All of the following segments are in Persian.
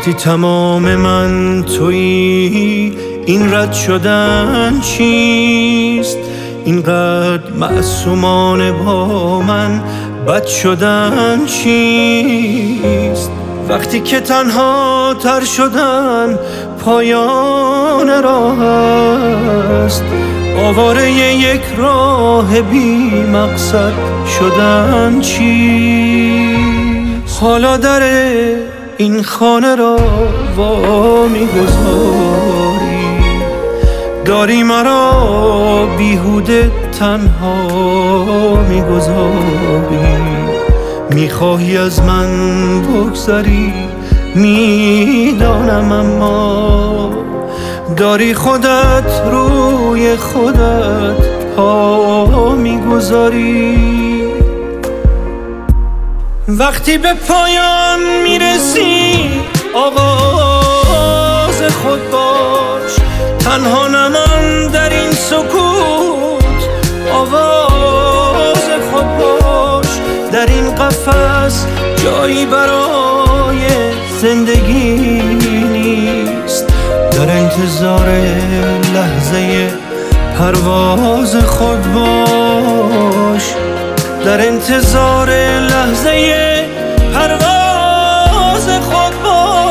وقتی تمام من تویی این رد شدن چیست؟ اینقدر معصومانه با من بد شدن چیست؟ وقتی که تنها تر شدن پایان راه است، آواره یک راه بی مقصد شدن چیست؟ حالا در این خانه را وا می‌گذاری، داری مرا بیهوده تنها می‌گذاری، میخواهی از من بگذری میدانم، اما داری خودت روی خودت پا میگذاری. وقتی به پایان میرسی آغاز خود باش، تنها نمان در این سکوت آواز خود باش. در این قفس جایی برای زندگی نیست، در انتظار لحظه پرواز خود باش، در انتظار لحظه پرواز خود باش.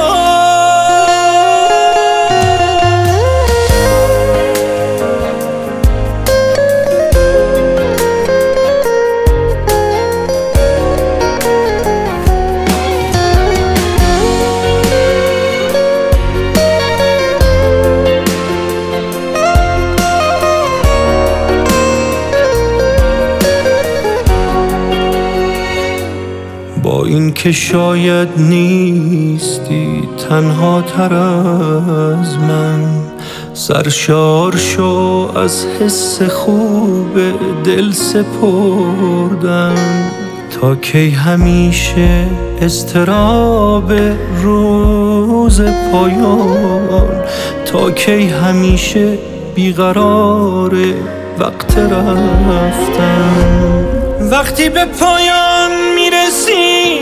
با این که شاید نیستی تنها تر از من، سرشار شو از حس خوب دل سپردن. تا کی همیشه اضطراب روز پایان، تا کی همیشه بیقرار وقت رفتن. وقتی به پایان میرسی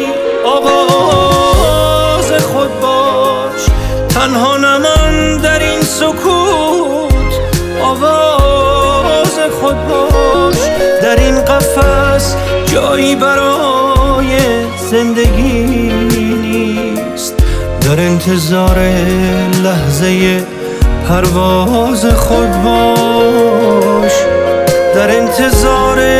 آغاز خود باش، تنها نمان در این سکوت آواز خود باش. در این قفس جایی برای زندگی نیست، در انتظار لحظه پرواز خود باش، در انتظار